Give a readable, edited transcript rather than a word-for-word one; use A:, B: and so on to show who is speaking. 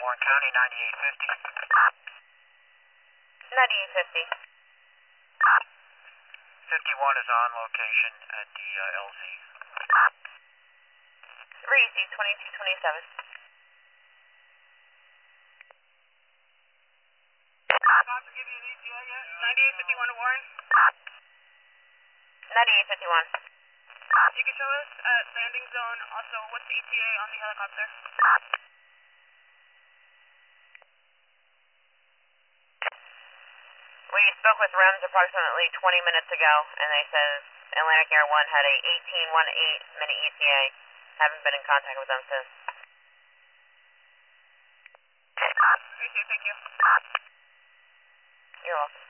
A: Warren County, 9850.
B: 9850.
A: 51 is on location at the LZ.
B: Reezy, 2227.
A: Cops give you an ETA yet? 9851 to Warren.
B: 9851.
A: You can show us at landing zone also what's the ETA on the helicopter?
B: We spoke with REMS approximately 20 minutes ago, and they said Atlantic Air 1 had a 18-1-8-minute ETA. Haven't been in contact with them since.
A: Appreciate it, thank you.
B: You're welcome.